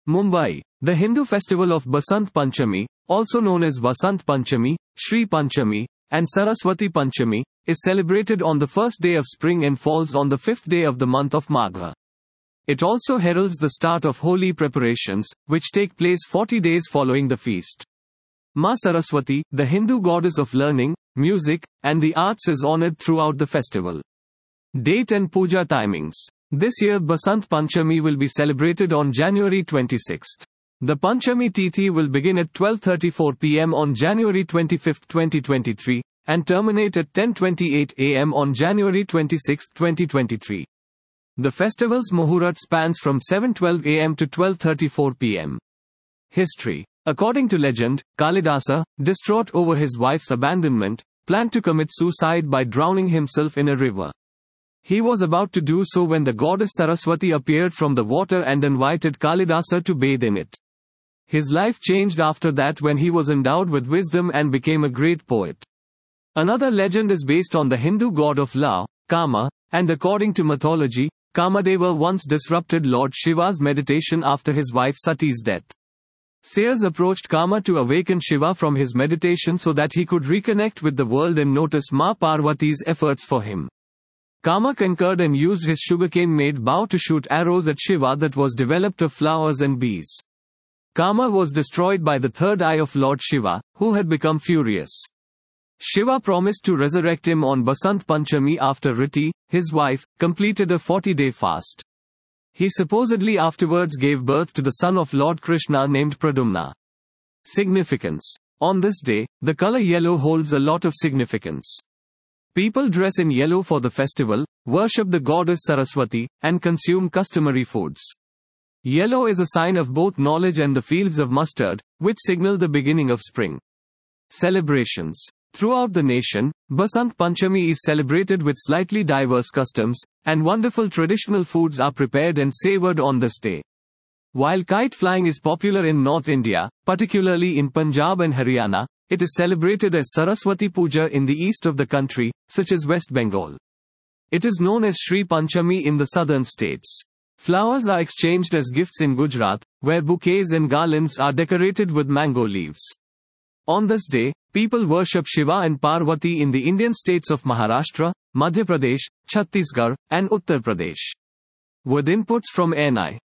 Mumbai. The Hindu festival of Basant Panchami, also known as Vasant Panchami, Shri Panchami, and Saraswati Panchami, is celebrated on the first day of spring and falls on the fifth day of the month of Magha. It also heralds the start of Holi preparations, which take place 40 days following the feast. Ma Saraswati, the Hindu goddess of learning, music, and the arts, is honored throughout the festival. Date and puja timings. This year Basant Panchami will be celebrated on January 26th. The Panchami Tithi will begin at 12:34 p.m. on January 25, 2023, and terminate at 10:28 a.m. on January 26, 2023. The festival's Muhurat spans from 7:12 a.m. to 12:34 p.m. History. According to legend, Kalidasa, distraught over his wife's abandonment, planned to commit suicide by drowning himself in a river. He was about to do so when the goddess Saraswati appeared from the water and invited Kalidasa to bathe in it. His life changed after that when he was endowed with wisdom and became a great poet. Another legend is based on the Hindu god of love, Kama, and according to mythology, Kamadeva once disrupted Lord Shiva's meditation after his wife Sati's death. Seers approached Kama to awaken Shiva from his meditation so that he could reconnect with the world and notice Ma Parvati's efforts for him. Kama concurred and used his sugarcane-made bow to shoot arrows at Shiva that was developed of flowers and bees. Kama was destroyed by the third eye of Lord Shiva, who had become furious. Shiva promised to resurrect him on Basant Panchami after Riti, his wife, completed a 40-day fast. He supposedly afterwards gave birth to the son of Lord Krishna named Pradumna. Significance. On this day, the color yellow holds a lot of significance. People dress in yellow for the festival, worship the goddess Saraswati, and consume customary foods. Yellow is a sign of both knowledge and the fields of mustard, which signal the beginning of spring. Celebrations. Throughout the nation, Basant Panchami is celebrated with slightly diverse customs, and wonderful traditional foods are prepared and savored on this day. While kite flying is popular in North India, particularly in Punjab and Haryana, it is celebrated as Saraswati Puja in the east of the country, such as West Bengal. It is known as Shri Panchami in the southern states. Flowers are exchanged as gifts in Gujarat, where bouquets and garlands are decorated with mango leaves. On this day, people worship Shiva and Parvati in the Indian states of Maharashtra, Madhya Pradesh, Chhattisgarh, and Uttar Pradesh. With inputs from NI.